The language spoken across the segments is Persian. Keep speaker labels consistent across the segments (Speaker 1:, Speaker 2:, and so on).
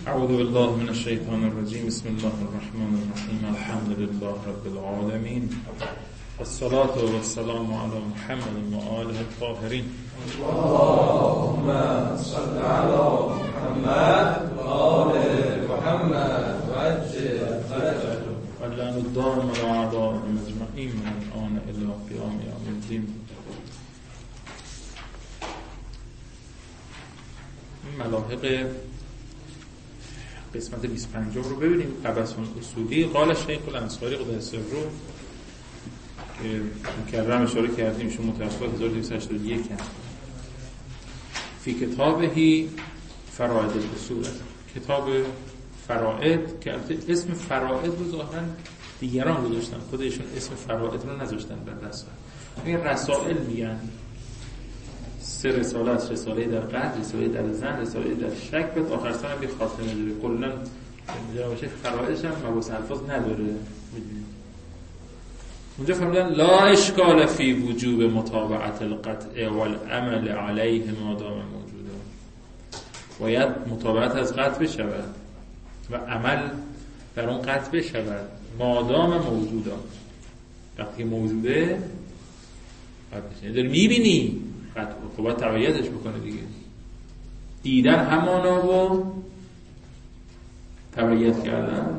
Speaker 1: اعوذ بالله من الشیطان الرجیم. بسم الله الرحمن الرحیم. الحمد لله رب العالمین. الصلاة والسلام علی محمد و آله الطاهرین.
Speaker 2: اللهم صل علی محمد و آل محمد و عجل فرجه
Speaker 1: و لعن الدائم علی اعدائهم اجمعین من الآن الی قیام یوم الدین. ملاحق قسمت 25 رو ببینیم. قبس اصولی قال شیخ الانصاری قدس سره که مکررم اشاره کردیم، شما متوفی 1281 فی کتابهی فرائد الاصول، کتاب فرائد که اسم فرائد رو ظاهرا دیگران گذاشتن، خودشون اسم فرائد رو نذاشتن بر رسائل. این رسائل میگن 3 رساله است: رساله در قدر، رساله در زن، رساله در شک، بعد آخر سر هم بی خاتمه داره. کلا جناب شیخ فرائدش هم مباحث الفاظ نداره. اونجا فرمودن لا اشکال فی وجوب متابعت القطع والعمل علیه ما دام موجوده. باید متابعت از قطع بشود و عمل در اون قطع بشود مادام موجوده. وقتی موجوده داری میبینی خب باید تبعیتش بکنه دیگه. دیدن همانا و تبعیت کردن.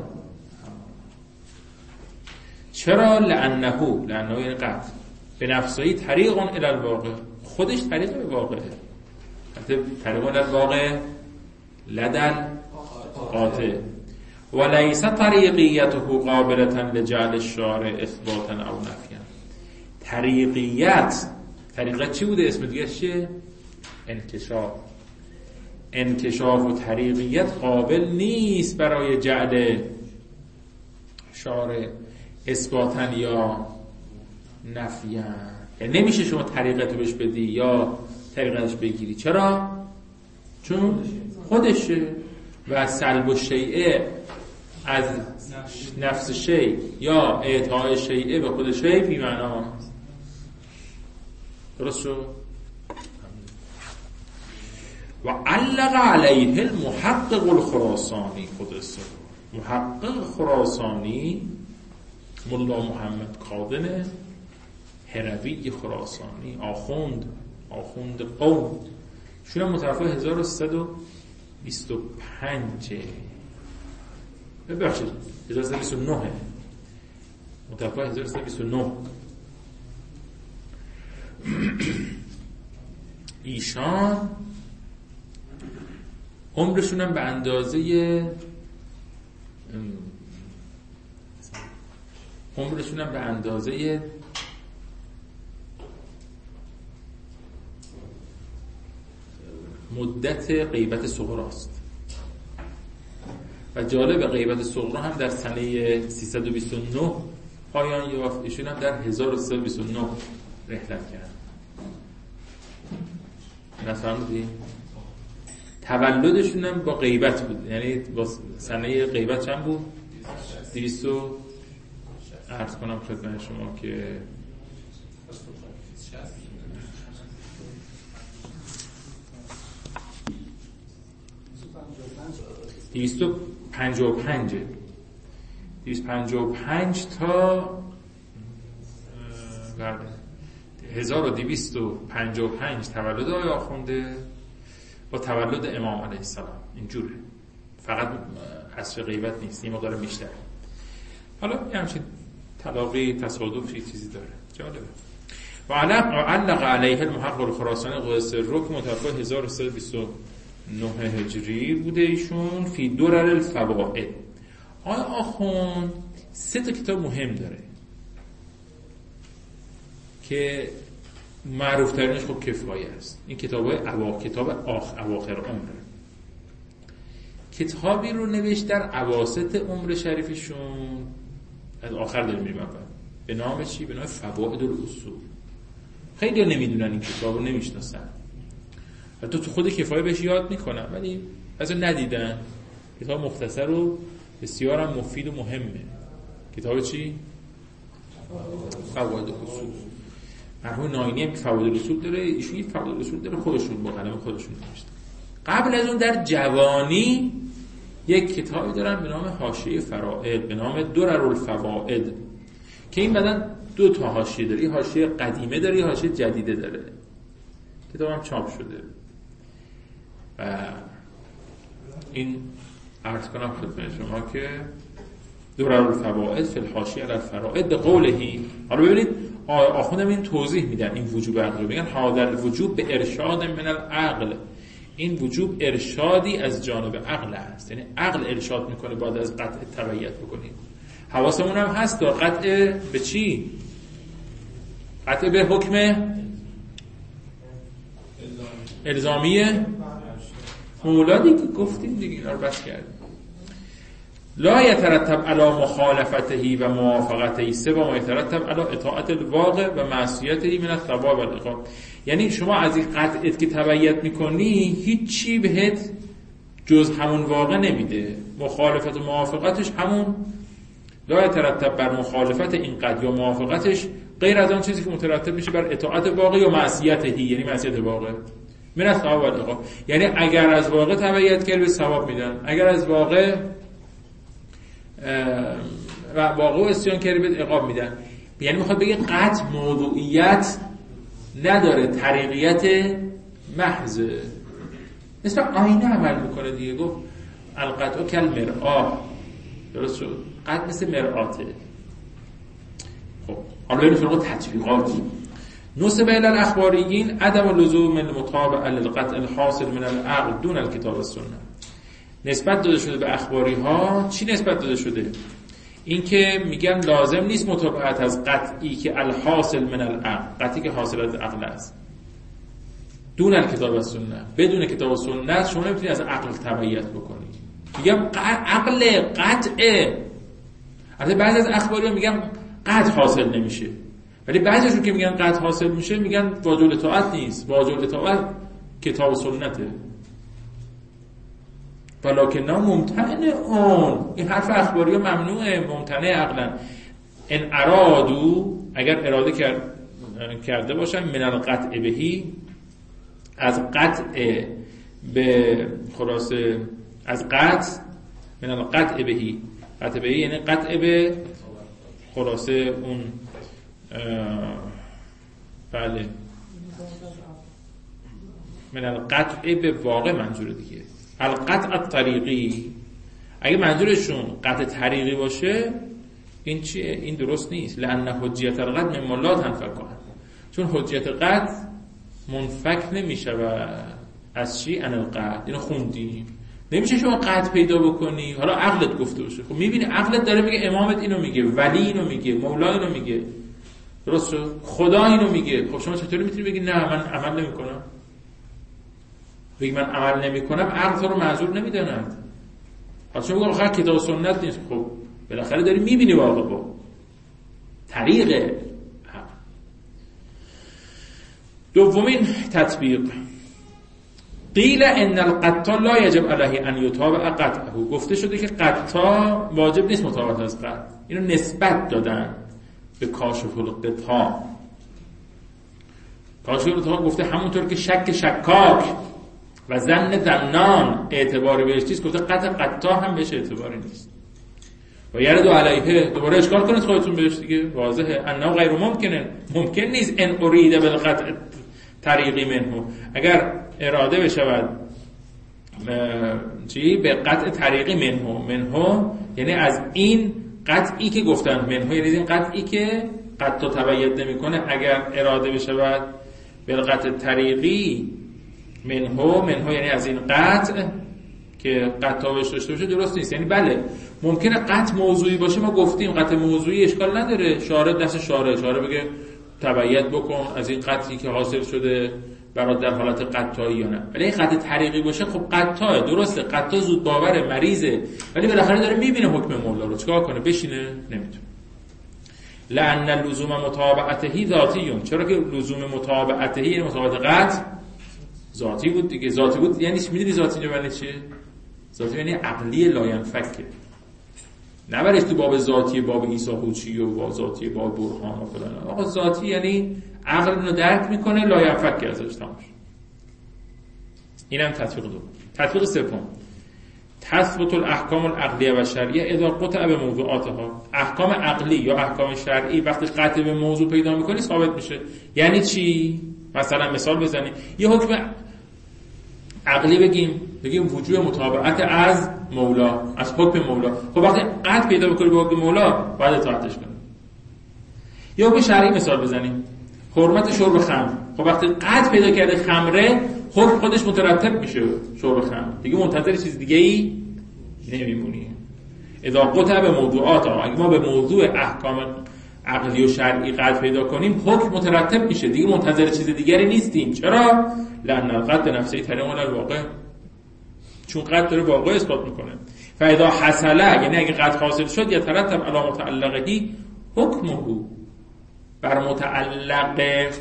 Speaker 1: چرا؟ لعنه یعنی قطع به نفسایی طریق الی الواقع، خودش طریق به واقعه. طریق الی الواقع لدن قاطع و لیس طریقیته قابلة لجعل الشارع اثباتا او نفیا. طریقت چی بوده؟ اسم دیگه چیه؟ انکشاف و طریقیت قابل نیست برای جعل شارع اثباتن یا نفیان. یعنی نمیشه شما طریقتو بهش بدی یا طریقتش بگیری. چرا؟ چون خودشه. و سلب الشیء از نفس شیء یا اعطاء شیء به خود شیء بی معنا. درست شد؟ و علق علیه المحقق الخراسانی قدس محقق خراسانی ملا محمد کاظم هروی خراسانی، آخوند قوم، شون متوفی 1325 ببخشید 1329 متوفی 1329. ایشان عمرشون هم به اندازه مدت غیبت صغراست. و جالب غیبت صغرا هم در سنه 329 پایان یافت. ایشون هم در 1329 رحلت کرد. نفهمیدی؟ تولدشون هم با غیبت بود، یعنی با سنه غیبت چند بود؟ 200 عرض کنم خدمت شما که 255 تا 1255 تولد آقای آخونده با تولد امام علیه السلام. اینجوره، فقط حذف غیبت نیست، این مقدار بیشتر. حالا همچین تلاقی تصادفی چیزی داره. جالبه. و علق علیه المحقق الخراسانی قدس سره که متوفی 1329 هجری بوده ایشون. فی درر الفوائد. آقای آخوند 3 تا کتاب مهم داره که معروف ترینش خب کفایه است. این کتاب اواخر عمره. کتابی رو نوشت در اواسط عمر شریفشون، از آخر داریم میریم به نام چی؟ به نام فوائد الاصول. خیلی نمیدونن این کتاب رو، نمیشناسن. حتی تو خود کفایه بهش یاد میکنن ولی اصلا ندیدن. کتاب مختصر و بسیار هم مفید و مهمه. کتاب چی؟ فوائد الاصول. مرحوم ناینی هم فوائد الاصول داره، ایشون فوائد الاصول داره خودشون با قلم خودشون نوشته. قبل از اون در جوانی یک کتابی دارن به نام حاشیه فرائد، به نام دررالفوائد، که این بعدن 2 تا حاشیه داره. حاشیه قدیمه داره، حاشیه جدیده داره. کتابم چاپ شده و این عرض کنم خدمت شما که دررالفوائد فی الحاشیه علی الفرائد به قولهی. حالا ببینید آخوندم این توضیح میدن این وجوب عقل رو، میگن هذا الوجوب به ارشاد من العقل. این وجوب ارشادی از جانب عقل است، یعنی عقل ارشاد میکنه بعد از قطع تبعیت بکنیم. حواسمون هم هست تا قطع به چی؟ قطع به حکم الزامیه مولادی که گفتیم دیگه، اینا رو بس کردیم. لا یترتب علی مخالفته و موافقته سوا ما یترتب علی اطاعت الواقع و معصیته من الثواب والعقاب. یعنی شما از این قطعیت که تبعیت میکنی هیچی بهت جز همون واقع نمیده. مخالفت و موافقتش همون لا یترتب بر مخالفت این قطع یا موافقتش غیر از آن چیزی که مترتب میشه بر اطاعت واقع یا معصیته، یعنی معصیت واقع من الثواب والعقاب. یعنی اگر از واقع تبعیت کردی به ثواب میدن، اگر از واقع و واقع و عصیان کردی به عقاب میدن. یعنی میخواد بگه قطع موضوعیت نداره، طریقیت محض، مثل آینه عمل میکنه دیگه. گفت القطع کالمرآه، درست شد؟ قطع مثل مرآته. خب حالا بریم سراغ تطبیقاتی. نسب الی الاخباریین عدم لزوم المتابعه للقطع الحاصل من العقل دون الکتاب والسنه. نسبت داده شده به اخباری ها. چی نسبت داده شده؟ این که میگن لازم نیست متابعت از قطعی که الحاصل من العقل، قطعی که حاصل از عقل است، دون الکتاب و سنت، بدون کتاب و سنت شما نمیتونی از عقل تبعیت بکنی. میگم عقل قطعه. البته بعضی از اخباری ها میگن قطع حاصل نمیشه، ولی بعضیشون که میگن قطع حاصل میشه میگن واجب اطاعت نیست، واجب اطاعت کتاب و سنته. ولکن ممتنع اون، این حرف اخباری ها ممنوعه، ممتنع عقلا. ان ارادو، اگر اراده کرده باشن من القطع بهی، از قطع به خلاصه از قطع من القطع بهی، قطع بهی یعنی قطع به خلاصه اون بله من القطع به واقع منظور دیگه. القطع الطریقی، اگه منظورشون قطع طریقی باشه این چیه؟ این درست نیست. لأن حجیت القطع مما لا تنفک، چون حجیت قطع منفک نمیشه و از چی؟ ان القطع. اینو خوندیم، نمیشه شما قطع پیدا بکنی. حالا عقلت گفته باشه، خب میبینی عقلت داره میگه امامت اینو میگه، ولی اینو میگه، مولا اینو میگه، درست شد؟ خدا اینو میگه. خب شما چطوری میتونی بگی نه من عمل نمیکنم؟ بگی من عمل نمیکنم، عقل تو رو معذور نمیداند. حالا شما میگه آخر کتاب و سنت نیست. خب بالاخره داری میبینی واقعا با طریق عقل. دومین تطبیق، قیل ان القطع لا یجب علیه ان یتابع قطعه. گفته شده که قطع واجب نیست متابعت از قطع. اینو نسبت دادن به کاشف القطع. کاشف القطع گفته همونطور که شک شکاک و ظن ظنان اعتباری بهش نیست، گفته قطع هم بهش اعتباری نیست. و یرد علیه، دوباره اشکال کنید خودتون بهش دیگه، واضحه. انه غیر ممکنه، ممکن نیست ان ارید بالقطع طریقی منه، اگر اراده بشود چی؟ به قطع طریقی منه یعنی از این قطعی که گفتن منه، یعنی این قطعی که قطع تبعیت نمیکنه، اگر اراده بشود به قطع طریقی منه یعنی از این قطع که قطع بهش داشته باشه درست نیست. یعنی بله ممکنه قطع موضوعی باشه، ما گفتیم قطع موضوعی اشکال نداره، شارع دست شارع بگه تبعیت بکن از این قطعی که حاصل شده برات در حالت قطعی یا نه. ولی این قطع طریقی باشه خب قطعه، درسته قطع زود باوره، مریضه، ولی بالاخره داره میبینه حکم مولا رو، چیکار کنه؟ بشینه؟ نمیتونه. لأن لزوم متابعته ذاتی، چرا که لزوم متابعته یعنی متابعت قطع ذاتی بود دیگه. ذاتی بود یعنی میدونی ذاتی یعنی چیه؟ ذاتی یعنی عقلی لاینفکه، نه برش تو باب ذاتی باب عیسی هوچی و باب ذاتی باب برهان و فلان. آقا ذاتی یعنی عقل اینو درک میکنه، لاینفکه ازش تماش. اینم تطبیق دوم. تطبیق سوم، تثبت الاحکام العقلیه و شرعیه اذا قطع به موضوعاتها. احکام عقلی یا احکام شرعی وقتی قطع به موضوع پیدا میکنی ثابت میشه. یعنی چی؟ مثلا مثال بزنیم، یه حکم عقلی بگیم وجوب متابعت از مولا، از حکم مولا. خب وقتی قطع پیدا بکنی به حکم مولا باید اطاعتش کنی. یا حکم شرعی مثال بزنیم، حرمت شرب خمر. خب وقتی قطع پیدا کرده خمره، حکم خودش مترتب میشه شرب خمر، دیگه منتظر چیز دیگه ای نمیمونی. اذا قطع به موضوعات، اگه ما به موضوع احکام عقلی و شرعی قطع پیدا کنیم حکم مترتب میشه، دیگه منتظر چیز دیگری نیستیم. چرا؟ لأن القطع نفسه طریق الواقع، چون قطع داره واقع اثبات میکنه. فاذا حصل، یعنی اگه قطع حاصل شد، یترتب علی متعلقه حکمه، بر متعلق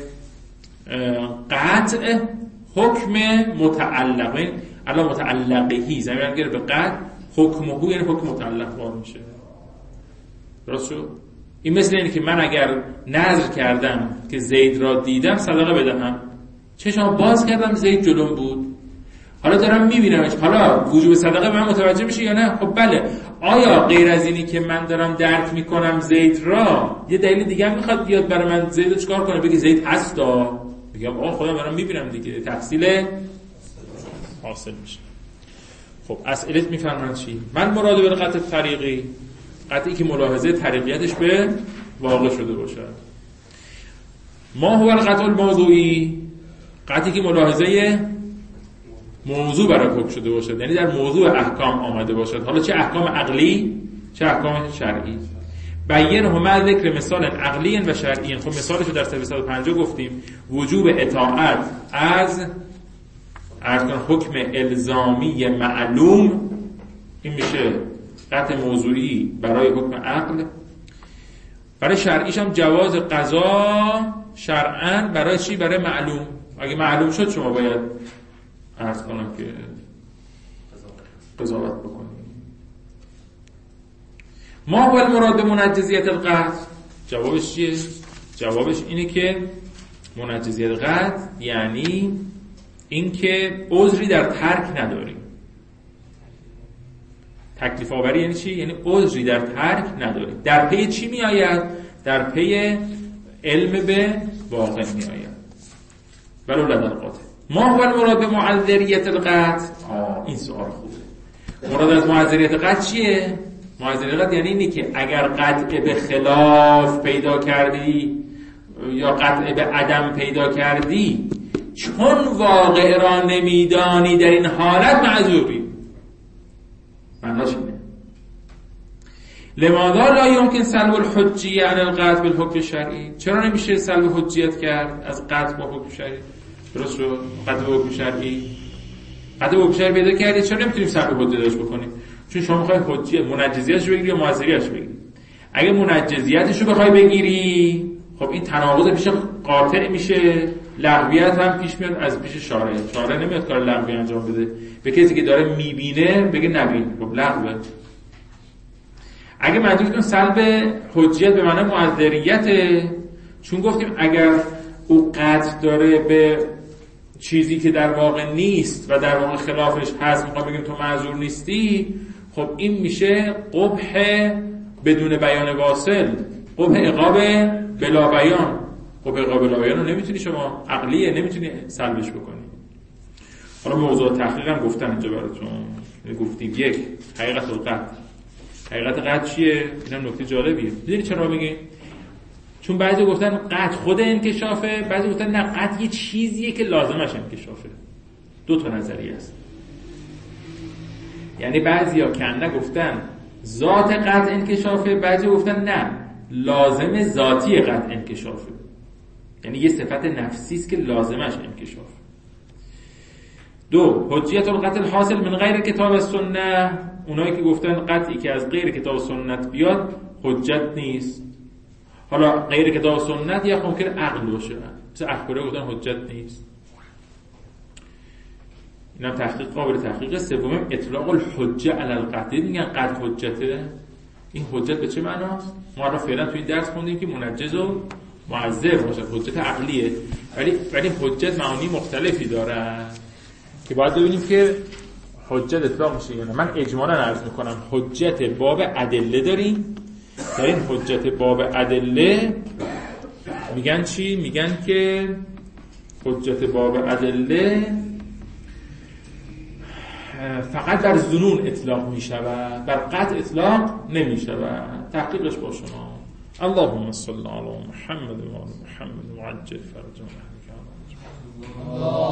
Speaker 1: قطع حکم متعلق، یعنی علی متعلقه زمین گره به قطع حکمه، یعنی حکم متعلق وارد میشه. درست شد؟ این مثل اینه که من اگر نذر کردم که زید را دیدم صدقه بدهم، چشم باز کردم زید جلوم بود، حالا دارم میبینمش، حالا وجوب صدقه به من متوجه میشه یا نه؟ خب بله. آیا غیر از اینی که من دارم درک میکنم زید را، یه دلیل دیگه هم میخواد بیاد برای من زید رو چکار کنه؟ بگی زید هستا، بگم آه خدا دارم میبینم دیگه، تحصیل حاصل میشه. خب اسئلت میفهمن چی؟ من مراد به قطع طریقی، قطعی که ملاحظه طریقیتش به واقع شده باشد. ما هو القطع الموضوعی، قطعی که ملاحظه موضوع برای حکم شده باشد، یعنی در موضوع احکام آمده باشد، حالا چه احکام عقلی چه احکام شرعی. بیان هم ذکر مثال عقلی و شرعی. خب مثالشو در 350 گفتیم، وجوب اطاعت از حکم الزامی معلوم، این میشه قطع موضوعی برای حکم عقل. برای شرعیش هم جواز قضا شرعاً برای چی؟ برای معلوم. اگه معلوم شد شما باید عرض کنم که قضاوت بکنیم. ما هو المراد به منجزیت القطع؟ جوابش چیه؟ جوابش اینه که منجزیت قطع یعنی این که عذری در ترک نداریم. تکلیف آوری یعنی چی؟ یعنی عذری در ترک نداریم. در پی چی می آید؟ در پی علم به واقع می آید. ولو لدى القاطع. ما هو المراد به معذریت القطع؟ این سوال خوبه. مراد از معذریت قطع چیه؟ معذریت قطع یعنی اینی که اگر قطع به خلاف پیدا کردی یا قطع به عدم پیدا کردی، چون واقع را نمیدانی در این حالت معذوری. معناش اینه. لماذا لا يمكن سلب الحجیه عن القطع بالحکم شرعی؟ چرا نمیشه سلب حجیت کرد از قطع با حکم شرعی؟ درست شد؟ قطع با حکم شرعی، قطع با حکم شرعی پیدا کردی، چرا نمیتونیم سلب حجیتش بکنیم؟ چون شما میخوای حجیت منجزیتش بگیری یا معذریتش بگیری. اگه منجزیتش رو بخوای بگیری، خب این تناقض پیش قاطع میشه، لغویت هم پیش میاد از پیش شارع. شارع نمیاد کار لغوی انجام بده، به کسی که داره میبینه بگه نبین، خب لغوه. اگه منظورتون سلب حجیت به معنی معذریته، چون گفتیم اگر او قطع داره به چیزی که در واقع نیست و در واقع خلافش هست، میخوام بگیم تو معذور نیستی، خب این میشه قبح بدون بیان واصل، قبح عقاب بلا بیان. قبح عقاب بلا بیان رو نمیتونی شما عقلیه نمیتونی سلبش بکنی. حالا موضوع تحقیق هم گفتن اینجا براتون، گفتیم یک حقیقت القطع. حقیقت قطع چیه؟ اینم نکته جالبیه. میدونی چرا میگه؟ چون بعضی گفتن قطع خود انکشافه، بعضی گفتن نه قطع یه چیزیه که لازمش انکشافه. دو تا نظریه است. یعنی بعضیا کنده گفتن ذات قطع انکشافه، بعضی گفتن نه لازم ذاتی قطع انکشافه. یعنی یه صفت نفسی است که لازمش انکشافه. دو، حجیت القطع حاصل من غیر کتاب و سنت. اونایی که گفتن قطعی که از غیر کتاب و سنت بیاد حجت نیست. حالا غیر کتاب و سنت یا ممکن عقل باشه، مثل اخباره گفتن حجت نیست. اینم تحقیق قابل تحقیق. سوم اطلاق الحجه علی القطع. میگن قطع حجته. این حجت به چه معناست؟ ما الان فعلا توی این درس خوندیم که منجز و معذر باشه، حجت عقلیه، ولی حجت معانی مختلفی داره که باید ببینیم که حجت اطلاق میشه یا نه. من اجمالا عرض میکنم حجت باب ادله داریم. در این حجت باب ادله میگن چی؟ میگن که حجت باب ادله فقط در ظنون اطلاق میشود، بر قطع اطلاق نمیشود. تحقیقش با شما. اللهم صل علی محمد و آل محمد و عجل فرجهم.